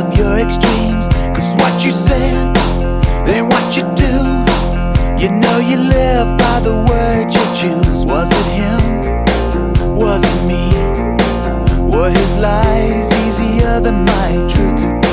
of your extremes. Cause what you said ain't what you do. You know you live by the words you choose. Was it him? Was it me? Were his lies easier than my truth to be?